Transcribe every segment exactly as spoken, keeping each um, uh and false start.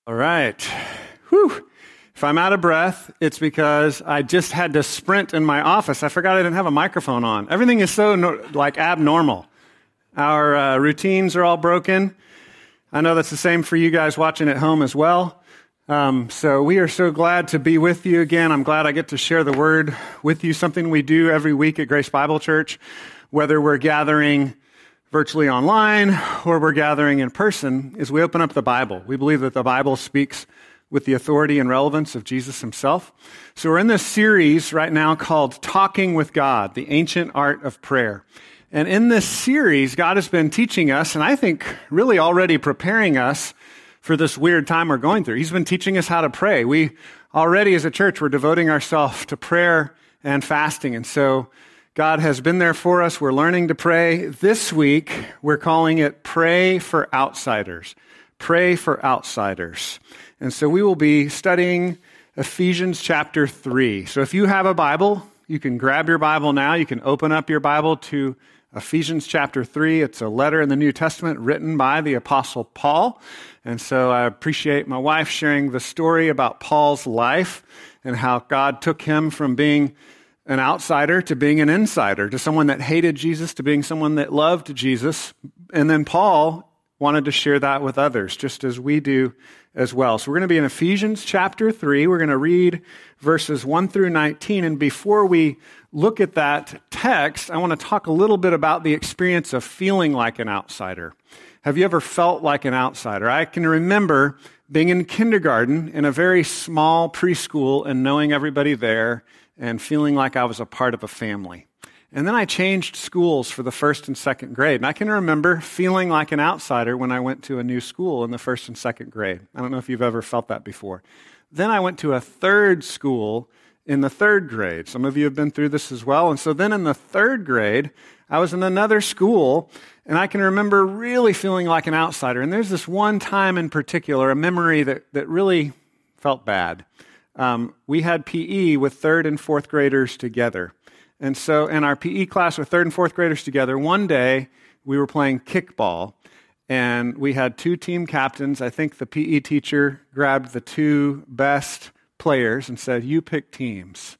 All right. Whew. If I'm out of breath, it's because I just had to sprint in my office. I forgot I didn't have a microphone on. Everything is so no, like abnormal. Our uh, routines are all broken. I know that's the same for you guys watching at home as well. Um, so we are so glad to be with you again. I'm glad I get to share the word with you, something we do every week at Grace Bible Church, whether we're gathering virtually online or we're gathering in person, is we open up the Bible. We believe that the Bible speaks with the authority and relevance of Jesus himself. So we're in this series right now called Talking with God, the Ancient Art of Prayer. And in this series, God has been teaching us, and I think really already preparing us for this weird time we're going through. He's been teaching us how to pray. We already as a church, we're devoting ourselves to prayer and fasting. And so God has been there for us. We're learning to pray. This week, we're calling it Pray for Outsiders. Pray for Outsiders. And so we will be studying Ephesians chapter three. So if you have a Bible, you can grab your Bible now. You can open up your Bible to Ephesians chapter three. It's a letter in the New Testament written by the Apostle Paul. And so I appreciate my wife sharing the story about Paul's life and how God took him from being an outsider to being an insider, to someone that hated Jesus, to being someone that loved Jesus. And then Paul wanted to share that with others, just as we do as well. So we're going to be in Ephesians chapter three. We're going to read verses one through nineteen. And before we look at that text, I want to talk a little bit about the experience of feeling like an outsider. Have you ever felt like an outsider? I can remember being in kindergarten in a very small preschool and knowing everybody there and feeling like I was a part of a family. And then I changed schools for the first and second grade. And I can remember feeling like an outsider when I went to a new school in the first and second grade. I don't know if you've ever felt that before. Then I went to a third school in the third grade. Some of you have been through this as well. And so then in the third grade, I was in another school, and I can remember really feeling like an outsider. And there's this one time in particular, a memory that, that really felt bad. Um, we had P E with third and fourth graders together. And so in our P E class with third and fourth graders together, one day we were playing kickball, and we had two team captains. I think the P E teacher grabbed the two best players and said, "You pick teams."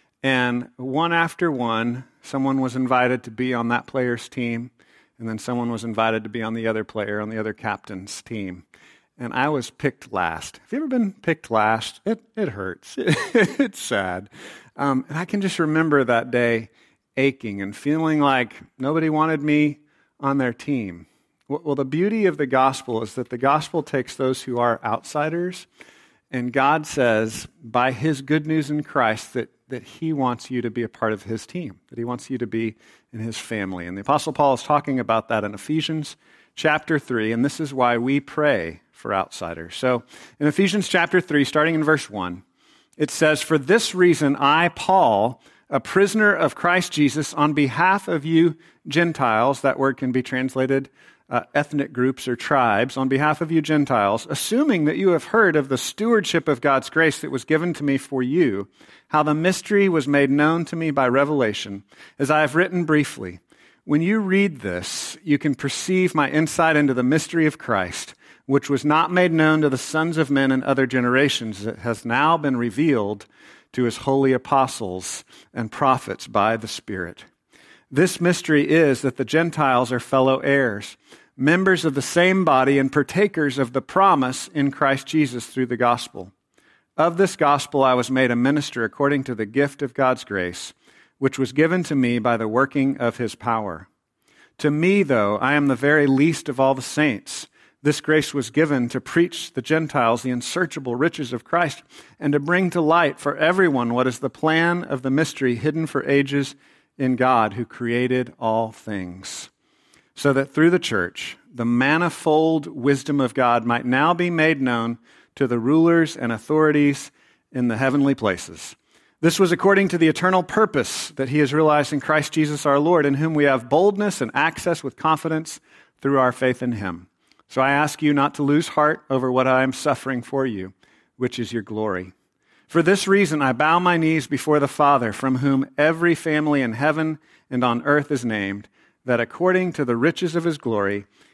And one after one, someone was invited to be on that player's team, and then someone was invited to be on the other player, on the other captain's team. And I was picked last. Have you ever been picked last? It it hurts. It's sad. Um, and I can just remember that day aching and feeling like nobody wanted me on their team. Well, well, the beauty of the gospel is that the gospel takes those who are outsiders, and God says, by his good news in Christ, that, that he wants you to be a part of his team, that he wants you to be in his family. And the Apostle Paul is talking about that in Ephesians chapter three, and this is why we pray for outsiders. So in Ephesians chapter three, starting in verse one, it says, "For this reason I, Paul, a prisoner of Christ Jesus, on behalf of you Gentiles," that word can be translated uh, ethnic groups or tribes, "on behalf of you Gentiles, assuming that you have heard of the stewardship of God's grace that was given to me for you, how the mystery was made known to me by revelation, as I have written briefly. When you read this, you can perceive my insight into the mystery of Christ, which was not made known to the sons of men in other generations, that has now been revealed to his holy apostles and prophets by the Spirit. This mystery is that the Gentiles are fellow heirs, members of the same body and partakers of the promise in Christ Jesus through the gospel. Of this gospel I was made a minister according to the gift of God's grace, which was given to me by the working of his power. To me, though, I am the very least of all the saints. This grace was given to preach the Gentiles the unsearchable riches of Christ, and to bring to light for everyone what is the plan of the mystery hidden for ages in God, who created all things, so that through the church the manifold wisdom of God might now be made known to the rulers and authorities in the heavenly places. This was according to the eternal purpose that he has realized in Christ Jesus our Lord, in whom we have boldness and access with confidence through our faith in him. So I ask you not to lose heart over what I am suffering for you, which is your glory. For this reason I bow my knees before the Father, from whom every family in heaven and on earth is named, that according to the riches of his glory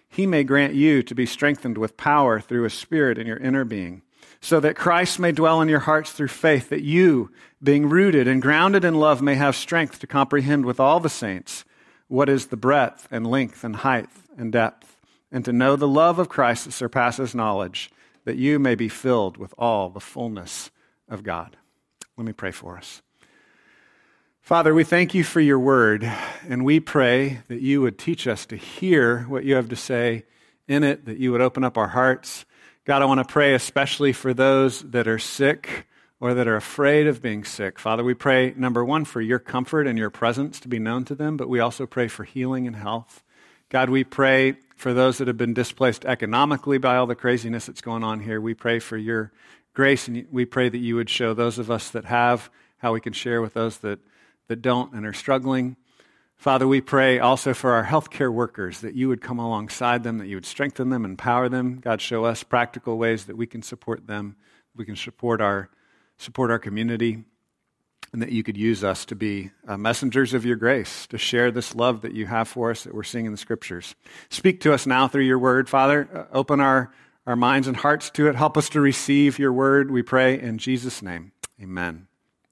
he may grant you to be strengthened with power through his Spirit in your inner being, so that Christ may dwell in your hearts through faith, that you, being rooted and grounded in love, may have strength to comprehend with all the saints what is the breadth and length and height and depth, and to know the love of Christ that surpasses knowledge, that you may be filled with all the fullness of God. Let me pray for us. Father, we thank you for your word, and we pray that you would teach us to hear what you have to say in it, that you would open up our hearts. God, I want to pray especially for those that are sick or that are afraid of being sick. Father, we pray, number one, for your comfort and your presence to be known to them, but we also pray for healing and health. God, we pray for those that have been displaced economically by all the craziness that's going on here. We pray for your grace, and we pray that you would show those of us that have how we can share with those that that don't and are struggling. Father, we pray also for our healthcare workers, that you would come alongside them, that you would strengthen them, empower them. God, show us practical ways that we can support them, we can support our support our community, and that you could use us to be uh, messengers of your grace, to share this love that you have for us that we're seeing in the Scriptures. Speak to us now through your word, Father. Uh, open our, our minds and hearts to it. Help us to receive your word, we pray in Jesus' name. Amen.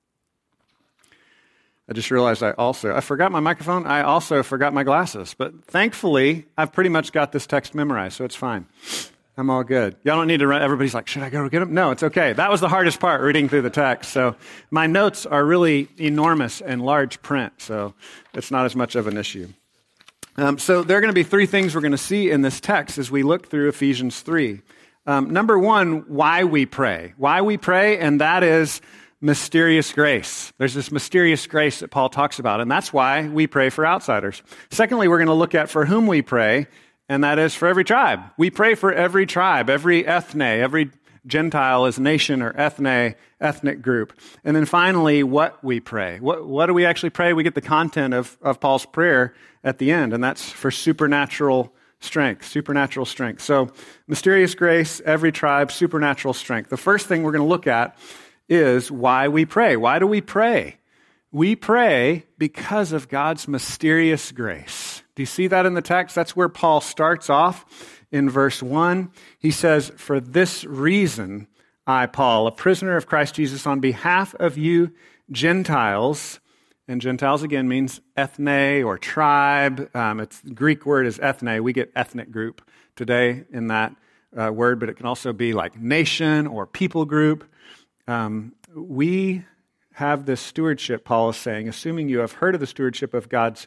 I just realized I also, I forgot my microphone. I also forgot my glasses. But thankfully, I've pretty much got this text memorized, so it's fine. I'm all good. Y'all don't need to run. Everybody's like, should I go get them? No, it's okay. That was the hardest part, reading through the text. So my notes are really enormous and large print, so it's not as much of an issue. Um, so there are going to be three things we're going to see in this text as we look through Ephesians three. Um, number one, why we pray. Why we pray, and that is mysterious grace. There's this mysterious grace that Paul talks about, and that's why we pray for outsiders. Secondly, we're going to look at for whom we pray, and that is for every tribe. We pray for every tribe, every ethne, every Gentile is nation or ethne, ethnic group. And then finally, what we pray. What, what do we actually pray? We get the content of, of Paul's prayer at the end, and that's for supernatural strength, supernatural strength. So mysterious grace, every tribe, supernatural strength. The first thing we're going to look at is why we pray. Why do we pray? We pray because of God's mysterious grace. Do you see that in the text? That's where Paul starts off in verse one. He says, "For this reason, I, Paul, a prisoner of Christ Jesus, on behalf of you Gentiles," and Gentiles again means ethne or tribe. Um, it's the Greek word is ethne. We get ethnic group today in that uh, word, but it can also be like nation or people group. Um, we have this stewardship, Paul is saying, assuming you have heard of the stewardship of God's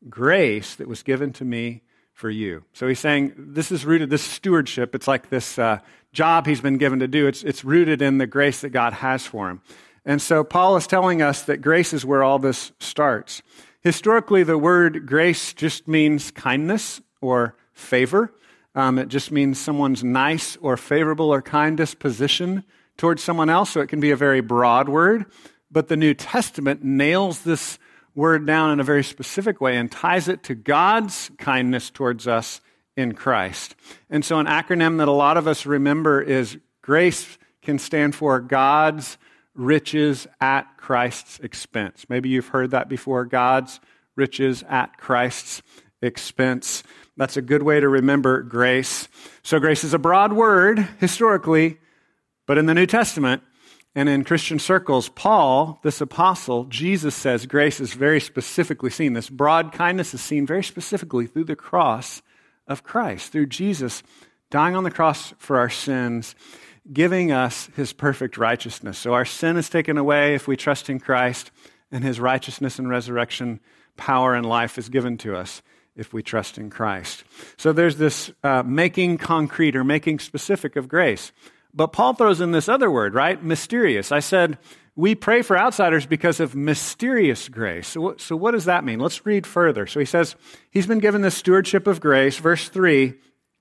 grace that was given to me for you. So he's saying this is rooted, this stewardship, it's like this uh, job he's been given to do. It's, it's rooted in the grace that God has for him. And so Paul is telling us that grace is where all this starts. Historically, the word grace just means kindness or favor. Um, it just means someone's nice or favorable or kind disposition towards someone else, so it can be a very broad word. But the New Testament nails this word down in a very specific way and ties it to God's kindness towards us in Christ. And so an acronym that a lot of us remember is GRACE can stand for God's riches at Christ's expense. Maybe you've heard that before, God's riches at Christ's expense. That's a good way to remember grace. So grace is a broad word historically, but in the New Testament and in Christian circles, Paul, this apostle, Jesus says grace is very specifically seen. This broad kindness is seen very specifically through the cross of Christ, through Jesus dying on the cross for our sins, giving us his perfect righteousness. So our sin is taken away if we trust in Christ, and his righteousness and resurrection power and life is given to us if we trust in Christ. So there's this uh, making concrete or making specific of grace. But Paul throws in this other word, right? Mysterious. I said, we pray for outsiders because of mysterious grace. So what, so what does that mean? Let's read further. So he says, he's been given this stewardship of grace. Verse three,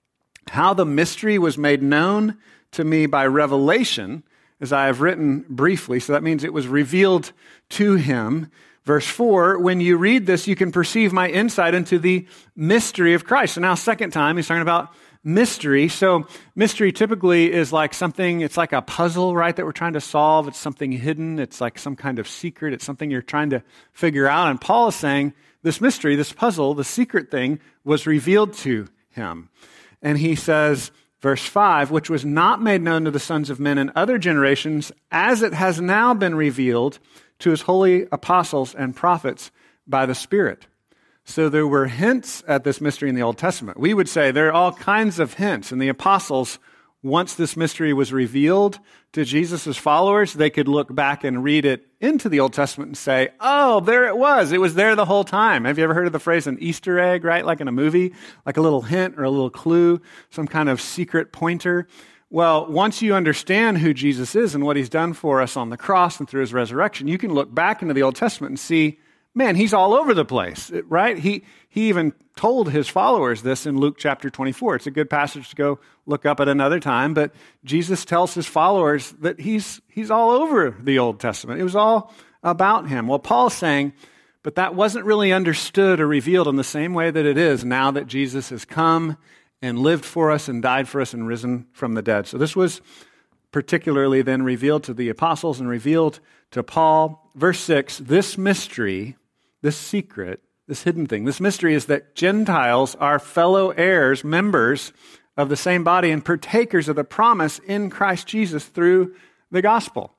how the mystery was made known to me by revelation, as I have written briefly. So that means it was revealed to him. Verse four, when you read this, you can perceive my insight into the mystery of Christ. So now second time, he's talking about mystery. So mystery typically is like something, it's like a puzzle, right, that we're trying to solve. It's something hidden. It's like some kind of secret. It's something you're trying to figure out. And Paul is saying this mystery, this puzzle, the secret thing was revealed to him. And he says, verse five, which was not made known to the sons of men in other generations, as it has now been revealed to his holy apostles and prophets by the Spirit. So there were hints at this mystery in the Old Testament. We would say there are all kinds of hints. And the apostles, once this mystery was revealed to Jesus' followers, they could look back and read it into the Old Testament and say, oh, there it was. It was there the whole time. Have you ever heard of the phrase an Easter egg, right? Like in a movie, like a little hint or a little clue, some kind of secret pointer. Well, once you understand who Jesus is and what he's done for us on the cross and through his resurrection, you can look back into the Old Testament and see, man, he's all over the place, right? He he even told his followers this in Luke chapter twenty-four. It's a good passage to go look up at another time, but Jesus tells his followers that he's he's all over the Old Testament. It was all about him. Well, Paul's saying, but that wasn't really understood or revealed in the same way that it is now that Jesus has come and lived for us and died for us and risen from the dead. So this was particularly then revealed to the apostles and revealed to Paul. Verse six, this mystery, this secret, this hidden thing, this mystery is that Gentiles are fellow heirs, members of the same body and partakers of the promise in Christ Jesus through the gospel.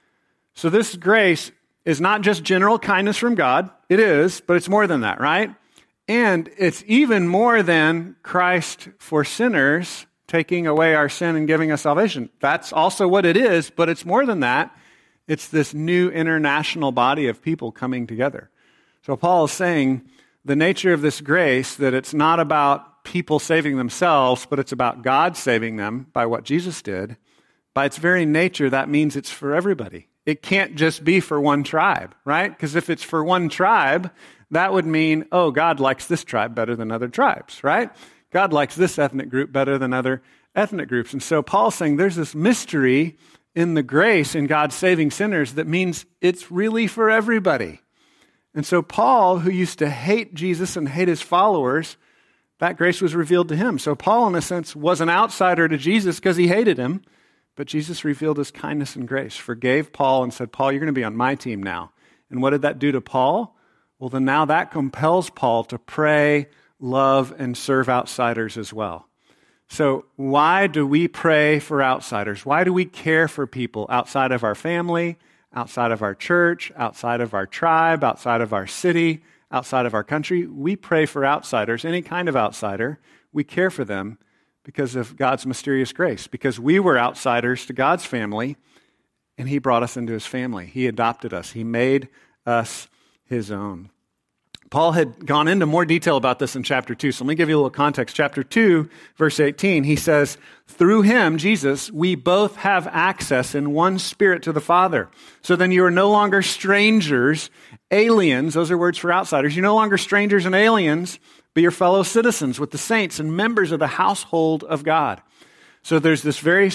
So this grace is not just general kindness from God. It is, but it's more than that, right? And it's even more than Christ for sinners taking away our sin and giving us salvation. That's also what it is, but it's more than that. It's this new international body of people coming together. So Paul is saying the nature of this grace, that it's not about people saving themselves, but it's about God saving them by what Jesus did. By its very nature, that means it's for everybody. It can't just be for one tribe, right? Because if it's for one tribe, that would mean, oh, God likes this tribe better than other tribes, right? God likes this ethnic group better than other ethnic groups. And so Paul's saying there's this mystery in the grace in God saving sinners that means it's really for everybody. And so Paul, who used to hate Jesus and hate his followers, that grace was revealed to him. So Paul, in a sense, was an outsider to Jesus because he hated him, but Jesus revealed his kindness and grace, forgave Paul and said, Paul, you're going to be on my team now. And what did that do to Paul? Well, then now that compels Paul to pray, love, and serve outsiders as well. So why do we pray for outsiders? Why do we care for people outside of our family, outside of our church, outside of our tribe, outside of our city, outside of our country? We pray for outsiders, any kind of outsider. We care for them because of God's mysterious grace, because we were outsiders to God's family, and he brought us into his family. He adopted us. He made us his own. Paul had gone into more detail about this in chapter two, so let me give you a little context. Chapter two, verse eighteen, he says, through him, Jesus, we both have access in one spirit to the Father. So then you are no longer strangers, aliens, those are words for outsiders. You're no longer strangers and aliens, but you're fellow citizens with the saints and members of the household of God. So there's this very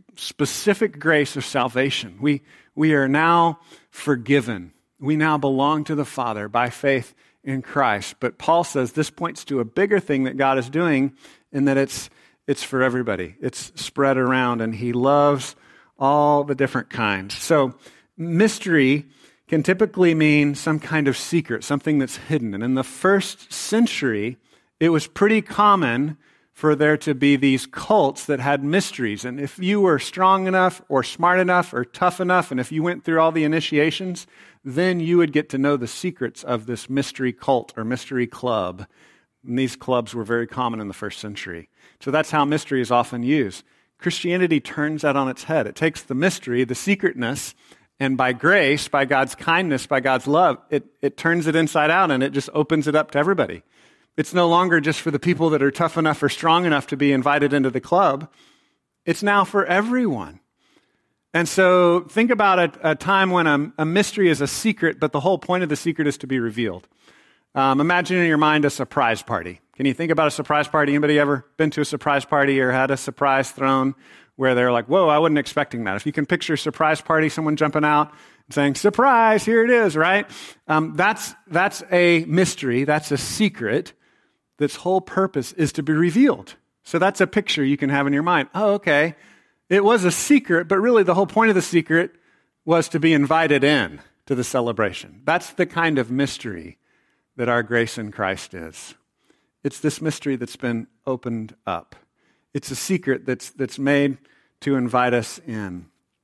specific grace of salvation. We, we are now forgiven. We now belong to the Father by faith in Christ. But Paul says this points to a bigger thing that God is doing in that it's it's for everybody. It's spread around, and he loves all the different kinds. So mystery can typically mean some kind of secret, something that's hidden. And in the first century, it was pretty common for there to be these cults that had mysteries. And if you were strong enough or smart enough or tough enough, and if you went through all the initiations, then you would get to know the secrets of this mystery cult or mystery club. And these clubs were very common in the first century. So that's how mystery is often used. Christianity turns that on its head. It takes the mystery, the secretness, and by grace, by God's kindness, by God's love, it, it turns it inside out and it just opens it up to everybody. It's no longer just for the people that are tough enough or strong enough to be invited into the club. It's now for everyone. And so think about a, a time when a, a mystery is a secret, but the whole point of the secret is to be revealed. Um, imagine in your mind a surprise party. Can you think about a surprise party? Anybody ever been to a surprise party or had a surprise thrown where they're like, whoa, I wasn't expecting that. If you can picture a surprise party, someone jumping out and saying, surprise, here it is, right? Um, that's, that's a mystery. That's a secret. That's whole purpose is to be revealed. So that's a picture you can have in your mind. Oh, okay. It was a secret, but really the whole point of the secret was to be invited in to the celebration. That's the kind of mystery that our grace in Christ is. It's this mystery that's been opened up. It's a secret that's that's made to invite us in.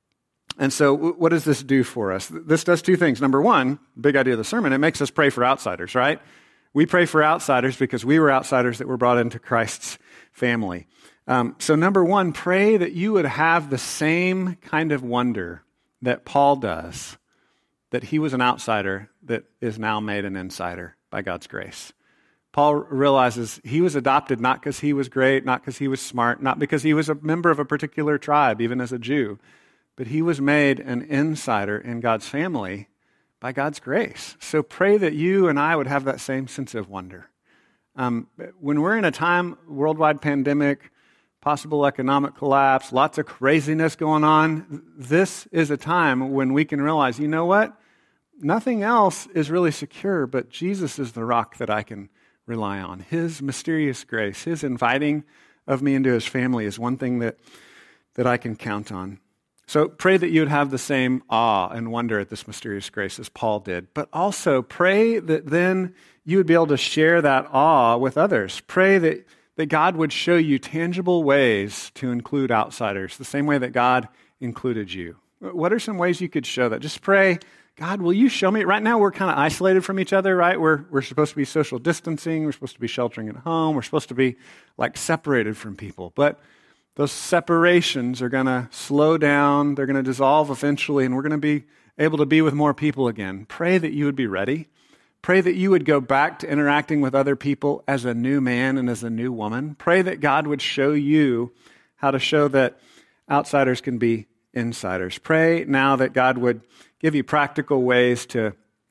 And so what does this do for us? This does two things. Number one, big idea of the sermon, it makes us pray for outsiders, right? We pray for outsiders because we were outsiders that were brought into Christ's family. Um, so number one, pray that you would have the same kind of wonder that Paul does, that he was an outsider that is now made an insider by God's grace. Paul realizes he was adopted not because he was great, not because he was smart, not because he was a member of a particular tribe, even as a Jew, but he was made an insider in God's family by God's grace. So pray that you and I would have that same sense of wonder. Um, when we're in a time, worldwide pandemic, possible economic collapse, lots of craziness going on, this is a time when we can realize, you know what? Nothing else is really secure, but Jesus is the rock that I can rely on. His mysterious grace, his inviting of me into his family is one thing that, that I can count on. So pray that you would have the same awe and wonder at this mysterious grace as Paul did, but also pray that then you would be able to share that awe with others. Pray that, that God would show you tangible ways to include outsiders, the same way that God included you. What are some ways you could show that? Just pray, God, will you show me? Right now we're kind of isolated from each other, right? We're, we're supposed to be social distancing. We're supposed to be sheltering at home. We're supposed to be like separated from people. But those separations are going to slow down. They're going to dissolve eventually, and we're going to be able to be with more people again. Pray that you would be ready. Pray that you would go back to interacting with other people as a new man and as a new woman. Pray that God would show you how to show that outsiders can be insiders. Pray now that God would give you practical ways to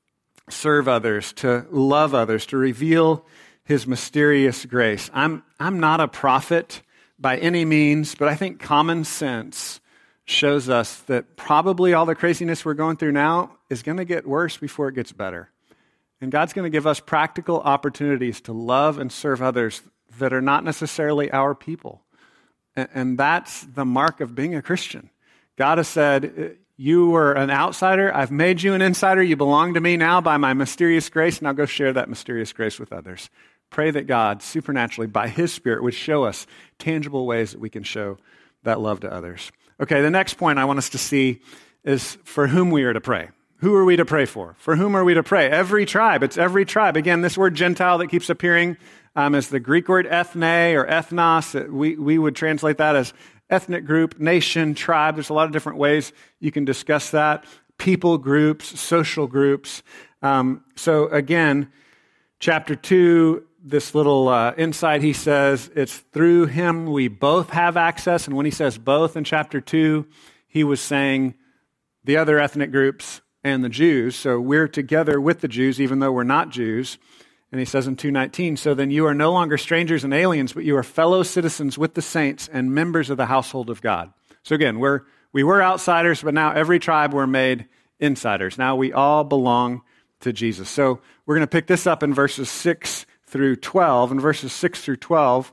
serve others, to love others, to reveal his mysterious grace. I'm, I'm not a prophet by any means, but I think common sense shows us that probably all the craziness we're going through now is going to get worse before it gets better. And God's going to give us practical opportunities to love and serve others that are not necessarily our people. And, and that's the mark of being a Christian. God has said, you were an outsider. I've made you an insider. You belong to me now by my mysterious grace. Now go share that mysterious grace with others. Pray that God, supernaturally, by his Spirit, would show us tangible ways that we can show that love to others. Okay, the next point I want us to see is for whom we are to pray. Who are we to pray for? For whom are we to pray? Every tribe. It's every tribe. Again, this word Gentile that keeps appearing um, is the Greek word ethne or ethnos. We, we would translate that as ethnic group, nation, tribe. There's a lot of different ways you can discuss that. People groups, social groups. Um, so again, chapter two, this little uh, insight, he says, it's through him we both have access. And when he says both in chapter two, he was saying the other ethnic groups and the Jews. So we're together with the Jews, even though we're not Jews. And he says in two nineteen, so then you are no longer strangers and aliens, but you are fellow citizens with the saints and members of the household of God. So again, we're, we were outsiders, but now every tribe we're made insiders. Now we all belong to Jesus. So we're going to pick this up in verses six through twelve. And verses six through twelve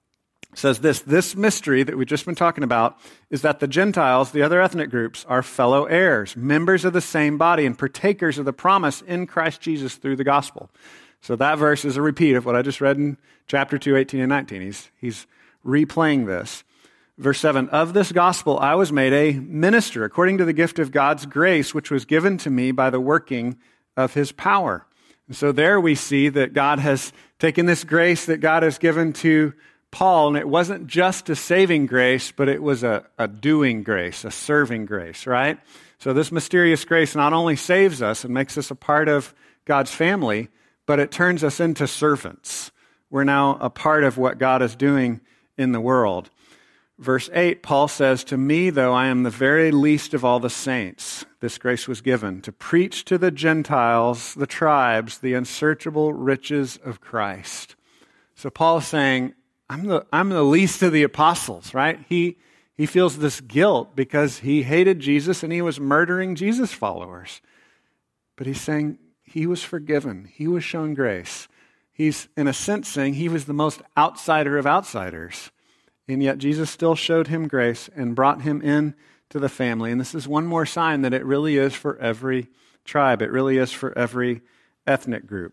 says this, this mystery that we've just been talking about is that the Gentiles, the other ethnic groups, are fellow heirs, members of the same body, and partakers of the promise in Christ Jesus through the gospel. So that verse is a repeat of what I just read in chapter two, eighteen and nineteen. He's, he's replaying this. Verse seven, of this gospel I was made a minister according to the gift of God's grace, which was given to me by the working of his power. And so there we see that God has taken this grace that God has given to Paul, and it wasn't just a saving grace, but it was a, a doing grace, a serving grace, right? So this mysterious grace not only saves us and makes us a part of God's family, but it turns us into servants. We're now a part of what God is doing in the world. Verse eight, Paul says, to me, though I am the very least of all the saints, this grace was given to preach to the Gentiles, the tribes, the unsearchable riches of Christ. So Paul is saying, I'm the, I'm the least of the apostles, right? He, he feels this guilt because he hated Jesus and he was murdering Jesus followers. But he's saying he was forgiven. He was shown grace. He's, in a sense, saying he was the most outsider of outsiders. And yet Jesus still showed him grace and brought him in to the family. And this is one more sign that it really is for every tribe. It really is for every ethnic group.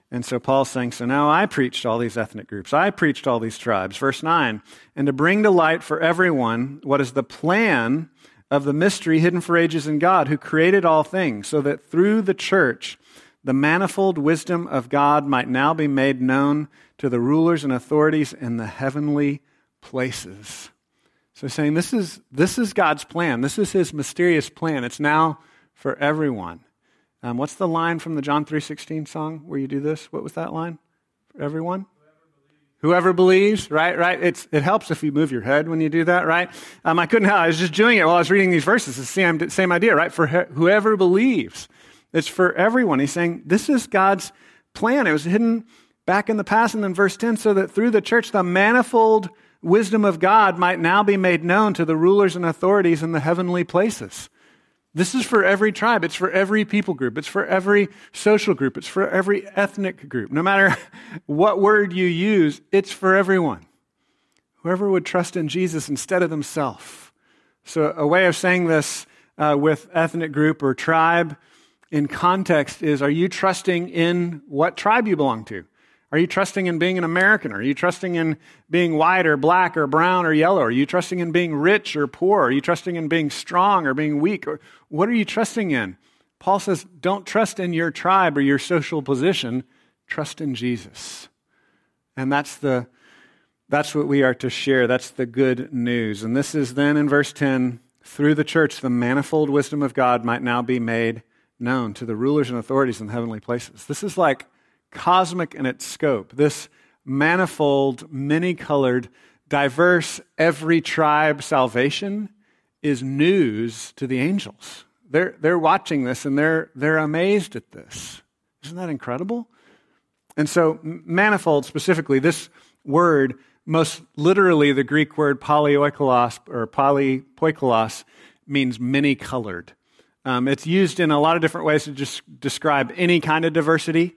And so Paul's saying, so now I preached all these ethnic groups. I preached all these tribes. Verse nine, and to bring to light for everyone what is the plan of the mystery hidden for ages in God, who created all things, so that through the church the manifold wisdom of God might now be made known to the rulers and authorities in the heavenly places. So saying this is this is God's plan. This is his mysterious plan. It's now for everyone. Um, what's the line from the John three sixteen song where you do this? What was that line? For everyone? Whoever believes, right, right. It's it helps if you move your head when you do that, right? Um, I couldn't help. I was just doing it while I was reading these verses. It's the same, same idea, right? For he- whoever believes, it's for everyone. He's saying this is God's plan. It was hidden back in the past, and then verse ten, so that through the church the manifold wisdom of God might now be made known to the rulers and authorities in the heavenly places. This is for every tribe. It's for every people group. It's for every social group. It's for every ethnic group. No matter what word you use, it's for everyone. Whoever would trust in Jesus instead of themselves. So a way of saying this uh, with ethnic group or tribe in context is, are you trusting in what tribe you belong to? Are you trusting in being an American? Are you trusting in being white or black or brown or yellow? Are you trusting in being rich or poor? Are you trusting in being strong or being weak? Or what are you trusting in? Paul says, don't trust in your tribe or your social position. Trust in Jesus. And that's the that's what we are to share. That's the good news. And this is then in verse ten, through the church, the manifold wisdom of God might now be made known to the rulers and authorities in the heavenly places. This is like cosmic in its scope. This manifold, many-colored, diverse, every tribe salvation is news to the angels. They're, they're watching this and they're, they're amazed at this. Isn't that incredible? And so manifold specifically, this word, most literally the Greek word polyoikolos or polypoikolos means many-colored. Um, it's used in a lot of different ways to just describe any kind of diversity.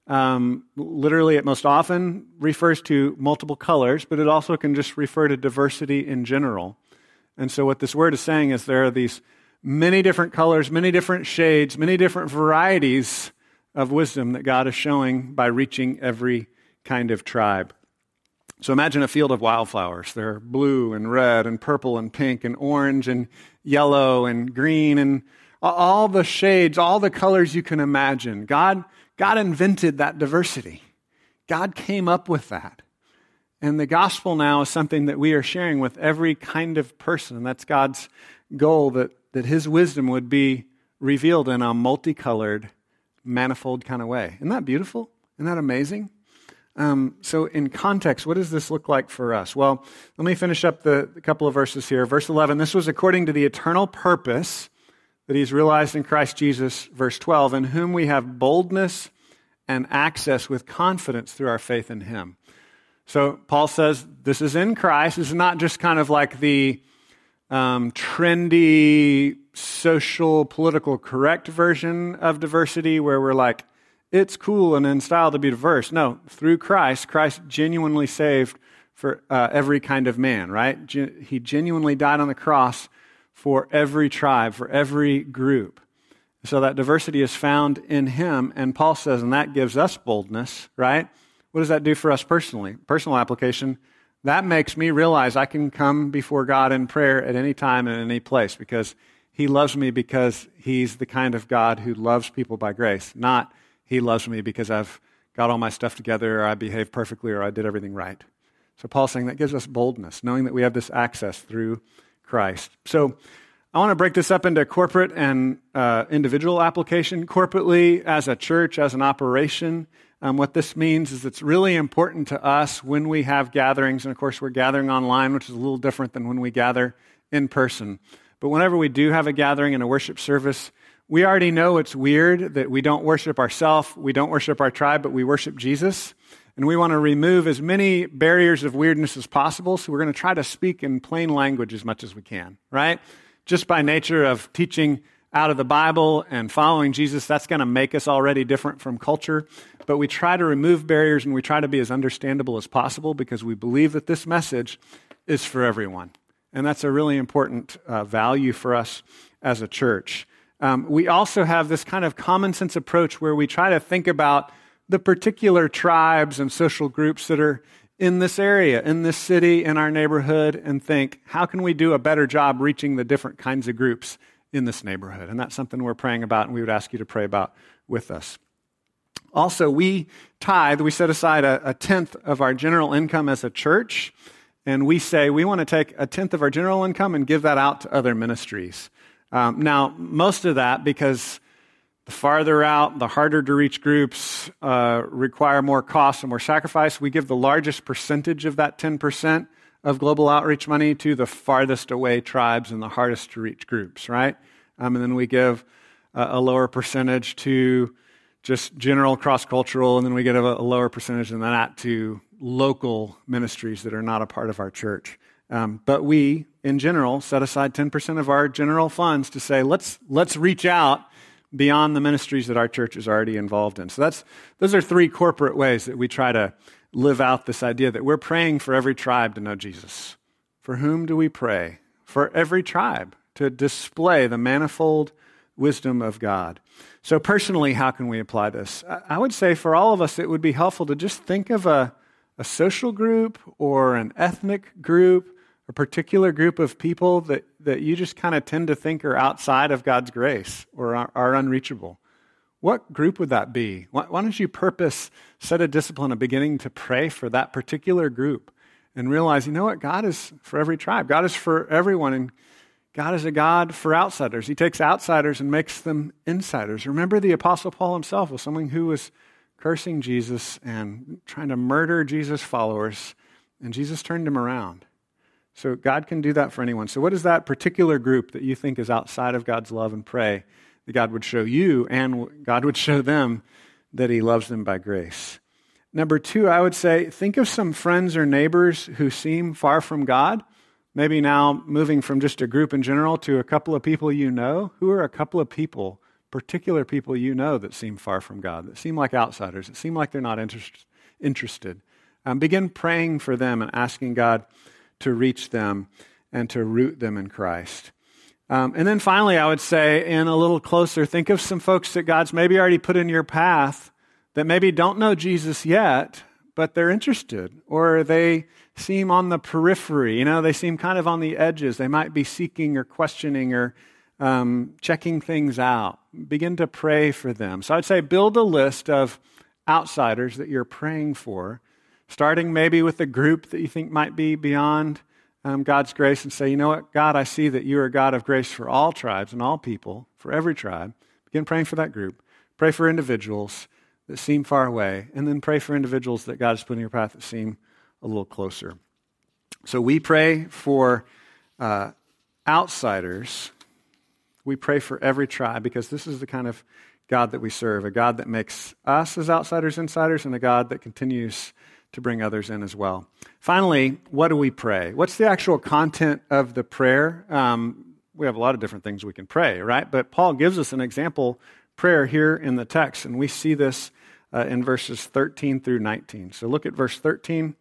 Um, literally, it most often refers to multiple colors, but it also can just refer to diversity in general. And so what this word is saying is there are these many different colors, many different shades, many different varieties of wisdom that God is showing by reaching every kind of tribe. So imagine a field of wildflowers. They're blue and red and purple and pink and orange and yellow and green and all the shades, all the colors you can imagine. God God invented that diversity. God came up with that. And the gospel now is something that we are sharing with every kind of person. That's God's goal, that, that his wisdom would be revealed in a multicolored, manifold kind of way. Isn't that beautiful? Isn't that amazing? Um, so in context, what does this look like for us? Well, let me finish up the, the couple of verses here. Verse eleven, this was according to the eternal purpose that he's realized in Christ Jesus, verse twelve, in whom we have boldness and access with confidence through our faith in him. So Paul says this is in Christ. This is not just kind of like the um, trendy, social, political correct version of diversity where we're like, it's cool and in style to be diverse. No, through Christ, Christ genuinely saved for uh, every kind of man, right? Gen- he genuinely died on the cross for every tribe, for every group. So that diversity is found in him, and Paul says, and that gives us boldness, right? What does that do for us personally? Personal application, that makes me realize I can come before God in prayer at any time and in any place because he loves me because he's the kind of God who loves people by grace, not he loves me because I've got all my stuff together or I behave perfectly or I did everything right. So Paul's saying that gives us boldness, knowing that we have this access through Christ. So I want to break this up into corporate and uh, individual application. Corporately, as a church, as an operation, um, what this means is it's really important to us when we have gatherings, and of course we're gathering online, which is a little different than when we gather in person. But whenever we do have a gathering and a worship service, we already know it's weird that we don't worship ourselves, we don't worship our tribe, but we worship Jesus. And we want to remove as many barriers of weirdness as possible, so we're going to try to speak in plain language as much as we can, right? Just by nature of teaching out of the Bible and following Jesus, that's going to make us already different from culture. But we try to remove barriers and we try to be as understandable as possible because we believe that this message is for everyone. And that's a really important uh, value for us as a church. Um, we also have this kind of common sense approach where we try to think about the particular tribes and social groups that are in this area, in this city, in our neighborhood, and think, how can we do a better job reaching the different kinds of groups in this neighborhood? And that's something we're praying about, and we would ask you to pray about with us. Also, we tithe, we set aside a, a tenth of our general income as a church, and we say we want to take a tenth of our general income and give that out to other ministries. Um, now, most of that, because the farther out, the harder to reach groups uh, require more cost and more sacrifice, we give the largest percentage of that ten percent of global outreach money to the farthest away tribes and the hardest to reach groups, right? Um, and then we give uh, a lower percentage to just general cross-cultural, and then we get a, a lower percentage than that to local ministries that are not a part of our church. Um, but we, in general, set aside ten percent of our general funds to say, let's let's reach out beyond the ministries that our church is already involved in. So that's those are three corporate ways that we try to live out this idea that we're praying for every tribe to know Jesus. For whom do we pray? For every tribe, to display the manifold wisdom of God. So personally, how can we apply this? I would say for all of us, it would be helpful to just think of a, a social group or an ethnic group, a particular group of people that, that you just kind of tend to think are outside of God's grace or are, are unreachable. What group would that be? Why, why don't you purpose, set a discipline, a beginning to pray for that particular group and realize, you know what, God is for every tribe. God is for everyone, and God is a God for outsiders. He takes outsiders and makes them insiders. Remember, the Apostle Paul himself was someone who was cursing Jesus and trying to murder Jesus' followers, and Jesus turned him around. So God can do that for anyone. So what is that particular group that you think is outside of God's love, and pray that God would show you and God would show them that he loves them by grace? Number two, I would say, think of some friends or neighbors who seem far from God. Maybe now moving from just a group in general to a couple of people you know. Who are a couple of people, particular people you know that seem far from God, that seem like outsiders, that seem like they're not interest, interested? Um, begin praying for them and asking God to reach them and to root them in Christ. Um, and then finally, I would say, in a little closer, think of some folks that God's maybe already put in your path that maybe don't know Jesus yet, but they're interested, or they seem on the periphery. You know, they seem kind of on the edges. They might be seeking or questioning or um, checking things out. Begin to pray for them. So I'd say build a list of outsiders that you're praying for, starting maybe with a group that you think might be beyond um, God's grace, and say, you know what, God, I see that you are a God of grace for all tribes and all people, for every tribe. Begin praying for that group. Pray for individuals that seem far away, and then pray for individuals that God has put in your path that seem a little closer. So we pray for uh, outsiders. We pray for every tribe, because this is the kind of God that we serve, a God that makes us as outsiders insiders, and a God that continues to bring others in as well. Finally, what do we pray? What's the actual content of the prayer? Um, we have a lot of different things we can pray, right? But Paul gives us an example prayer here in the text, and we see this uh, in verses thirteen through nineteen. So look at verse thirteen.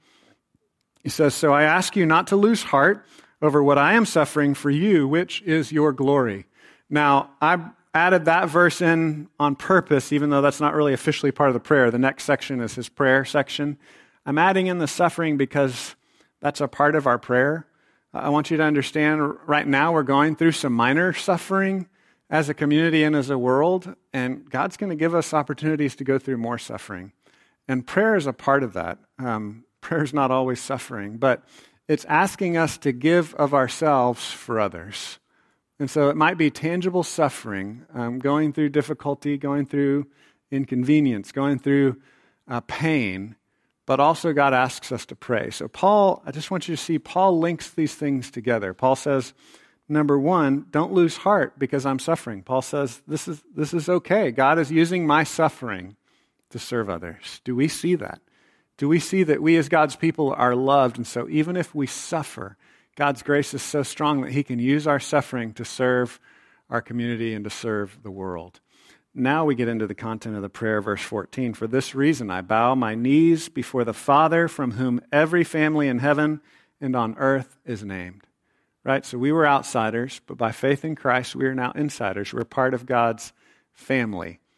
He says, "So I ask you not to lose heart over what I am suffering for you, which is your glory." Now, I added that verse in on purpose, even though that's not really officially part of the prayer. The next section is his prayer section. I'm adding in the suffering because that's a part of our prayer. I want you to understand, right now we're going through some minor suffering as a community and as a world, and God's going to give us opportunities to go through more suffering. And prayer is a part of that. Um, prayer is not always suffering, but it's asking us to give of ourselves for others. And so it might be tangible suffering, um, going through difficulty, going through inconvenience, going through uh, pain, but also God asks us to pray. So Paul, I just want you to see, Paul links these things together. Paul says, number one, don't lose heart because I'm suffering. Paul says, this is this is okay. God is using my suffering to serve others. Do we see that? Do we see that we as God's people are loved? And so even if we suffer, God's grace is so strong that he can use our suffering to serve our community and to serve the world. Now we get into the content of the prayer, verse fourteen. "For this reason I bow my knees before the Father, from whom every family in heaven and on earth is named." Right? So we were outsiders, but by faith in Christ, we are now insiders. We're part of God's family.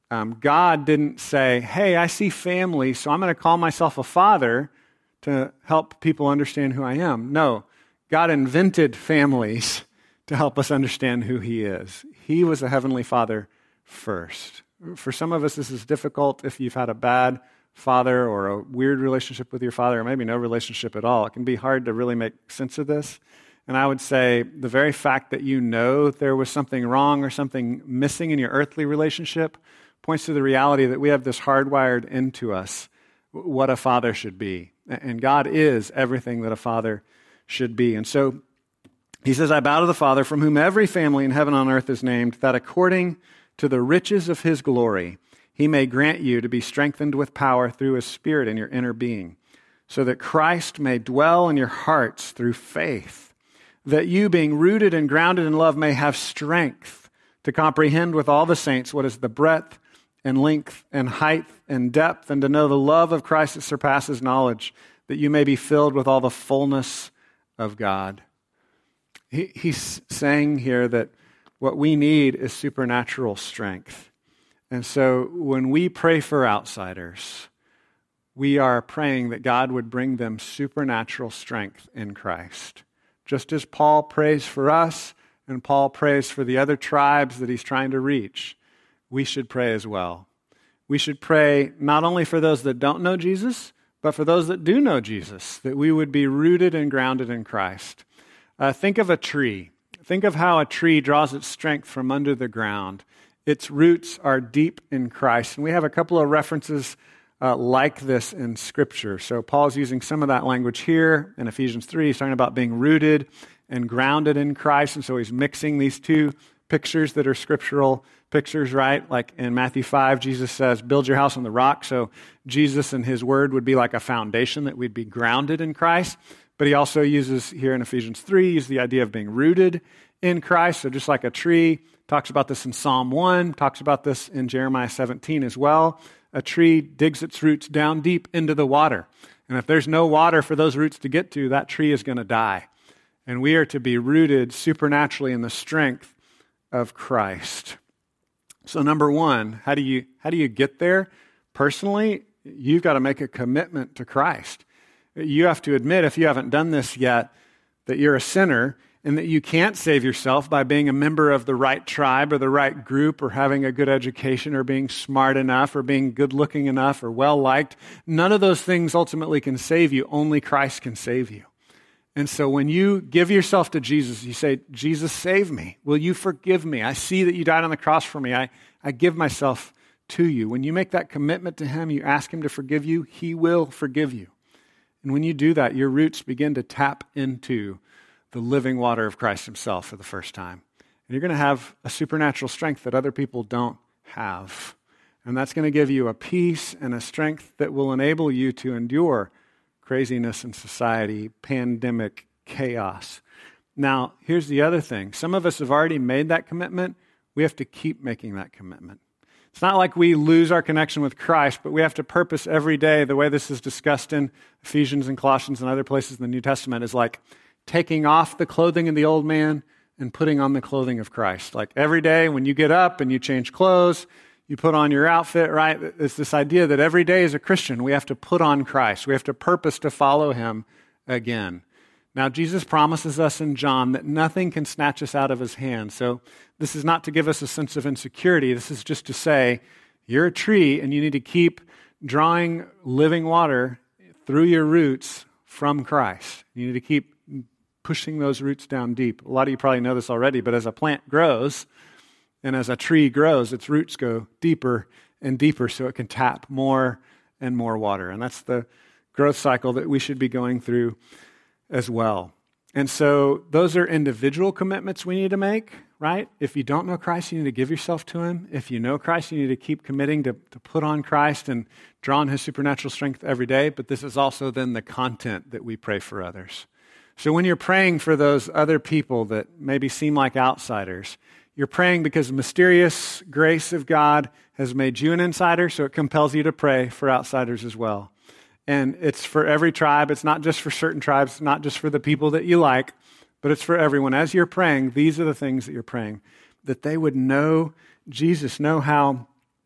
Um, God didn't say, hey, I see family, so I'm going to call myself a father to help people understand who I am. No, God invented families to help us understand who he is. He was a heavenly father first. For some of us, this is difficult if you've had a bad father or a weird relationship with your father, or maybe no relationship at all. It can be hard to really make sense of this. And I would say the very fact that you know there was something wrong or something missing in your earthly relationship points to the reality that we have this hardwired into us what a father should be. And God is everything that a father should be. And so he says, I bow to the Father, from whom every family in heaven and on earth is named, that according to the riches of his glory, he may grant you to be strengthened with power through his Spirit in your inner being, so that Christ may dwell in your hearts through faith, that you, being rooted and grounded in love, may have strength to comprehend with all the saints what is the breadth and length and height and depth, and to know the love of Christ that surpasses knowledge, that you may be filled with all the fullness of God. He, he's saying here that what we need is supernatural strength. And so when we pray for outsiders, we are praying that God would bring them supernatural strength in Christ. Just as Paul prays for us and Paul prays for the other tribes that he's trying to reach, we should pray as well. We should pray not only for those that don't know Jesus, but for those that do know Jesus, that we would be rooted and grounded in Christ. Uh, think of a tree. Think of how a tree draws its strength from under the ground. Its roots are deep in Christ. And we have a couple of references uh, like this in Scripture. So Paul's using some of that language here in Ephesians three. He's talking about being rooted and grounded in Christ. And so he's mixing these two pictures that are scriptural pictures, right? Like in Matthew five, Jesus says, build your house on the rock. So Jesus and his word would be like a foundation that we'd be grounded in Christ. But he also uses here in Ephesians three, uses the idea of being rooted in Christ. So just like a tree, talks about this in Psalm one, talks about this in Jeremiah seventeen as well. A tree digs its roots down deep into the water. And if there's no water for those roots to get to, that tree is going to die. And we are to be rooted supernaturally in the strength of Christ. So number one, how do you how do you get there? Personally, you've got to make a commitment to Christ. You have to admit, if you haven't done this yet, that you're a sinner and that you can't save yourself by being a member of the right tribe or the right group or having a good education or being smart enough or being good-looking enough or well-liked. None of those things ultimately can save you. Only Christ can save you. And so when you give yourself to Jesus, you say, Jesus, save me. Will you forgive me? I see that you died on the cross for me. I, I give myself to you. When you make that commitment to him, you ask him to forgive you, he will forgive you. And when you do that, your roots begin to tap into the living water of Christ himself for the first time. And you're going to have a supernatural strength that other people don't have. And that's going to give you a peace and a strength that will enable you to endure craziness in society, pandemic, chaos. Now, here's the other thing. Some of us have already made that commitment. We have to keep making that commitment. It's not like we lose our connection with Christ, but we have to purpose every day, the way this is discussed in Ephesians and Colossians and other places in the New Testament, is like taking off the clothing of the old man and putting on the clothing of Christ. Like every day when you get up and you change clothes, you put on your outfit, right? It's this idea that every day as a Christian, we have to put on Christ. We have to purpose to follow him again. Now, Jesus promises us in John that nothing can snatch us out of his hand. So this is not to give us a sense of insecurity. This is just to say, you're a tree and you need to keep drawing living water through your roots from Christ. You need to keep pushing those roots down deep. A lot of you probably know this already, but as a plant grows and as a tree grows, its roots go deeper and deeper so it can tap more and more water. And that's the growth cycle that we should be going through as well. And so those are individual commitments we need to make, right? If you don't know Christ, you need to give yourself to him. If you know Christ, you need to keep committing to, to put on Christ and draw on his supernatural strength every day. But this is also then the content that we pray for others. So when you're praying for those other people that maybe seem like outsiders, you're praying because the mysterious grace of God has made you an insider, so it compels you to pray for outsiders as well. And it's for every tribe. It's not just for certain tribes. It's not just for the people that you like, but it's for everyone. As you're praying, these are the things that you're praying, that they would know Jesus, know how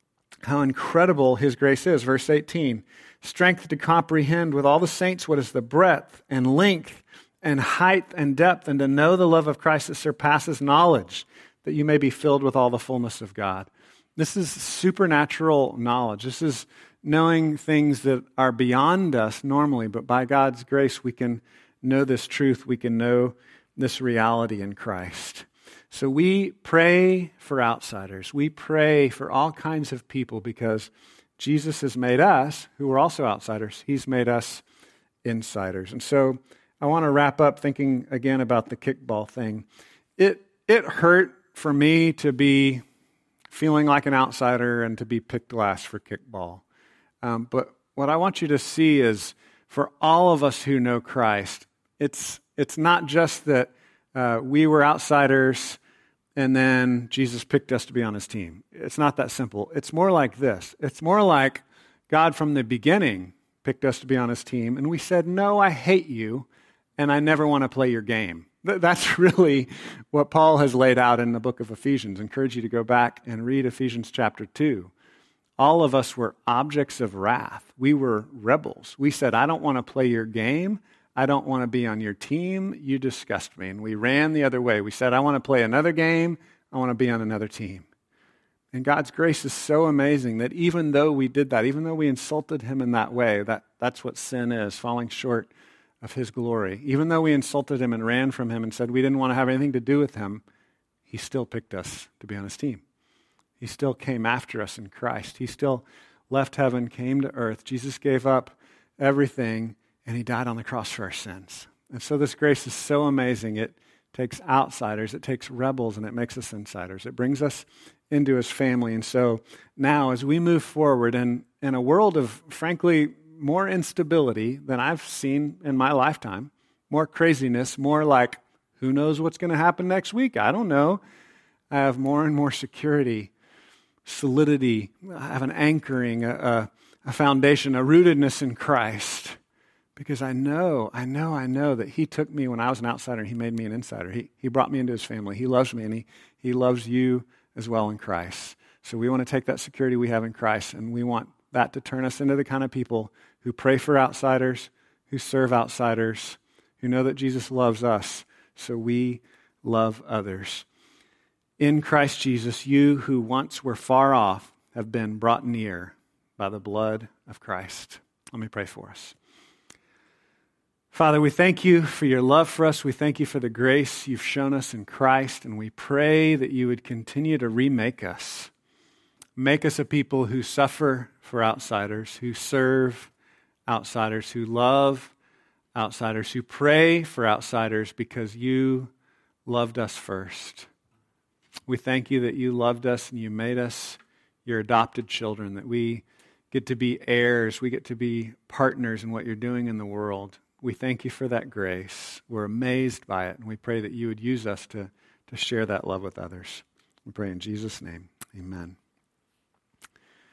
how incredible his grace is. Verse eighteen, strength to comprehend with all the saints what is the breadth and length and height and depth, and to know the love of Christ that surpasses knowledge, that you may be filled with all the fullness of God. This is supernatural knowledge. This is knowing things that are beyond us normally, but by God's grace we can know this truth. We can know this reality in Christ. So we pray for outsiders. We pray for all kinds of people because Jesus has made us, who are also outsiders, he's made us insiders. And so I want to wrap up thinking again about the kickball thing. It it hurt for me to be feeling like an outsider and to be picked last for kickball. Um, but what I want you to see is for all of us who know Christ, it's it's not just that uh, we were outsiders and then Jesus picked us to be on his team. It's not that simple. It's more like this. It's more like God from the beginning picked us to be on his team, and we said, no, I hate you, and I never want to play your game. That's really what Paul has laid out in the book of Ephesians. I encourage you to go back and read Ephesians chapter two. All of us were objects of wrath. We were rebels. We said, I don't want to play your game. I don't want to be on your team. You disgust me. And we ran the other way. We said, I want to play another game. I want to be on another team. And God's grace is so amazing that even though we did that, even though we insulted him in that way, that, that's what sin is, falling short of his glory. Even though we insulted him and ran from him and said we didn't want to have anything to do with him, he still picked us to be on his team. He still came after us in Christ. He still left heaven, came to earth. Jesus gave up everything, and he died on the cross for our sins. And so this grace is so amazing. It takes outsiders, it takes rebels, and it makes us insiders. It brings us into his family. And so now as we move forward in, in a world of, frankly, more instability than I've seen in my lifetime, more craziness, more like, who knows what's going to happen next week? I don't know. I have more and more security, solidity. I have an anchoring, a, a, a foundation, a rootedness in Christ. Because I know, I know, I know that he took me when I was an outsider and he made me an insider. He, he brought me into his family. He loves me, and he, he loves you as well in Christ. So we want to take that security we have in Christ, and we want that to turn us into the kind of people who pray for outsiders, who serve outsiders, who know that Jesus loves us, so we love others. In Christ Jesus, you who once were far off have been brought near by the blood of Christ. Let me pray for us. Father, we thank you for your love for us. We thank you for the grace you've shown us in Christ, and we pray that you would continue to remake us. Make us a people who suffer for outsiders, who serve outsiders, who love outsiders, who pray for outsiders because you loved us first. We thank you that you loved us and you made us your adopted children, that we get to be heirs, we get to be partners in what you're doing in the world. We thank you for that grace. We're amazed by it, and we pray that you would use us to, to share that love with others. We pray in Jesus' name, amen.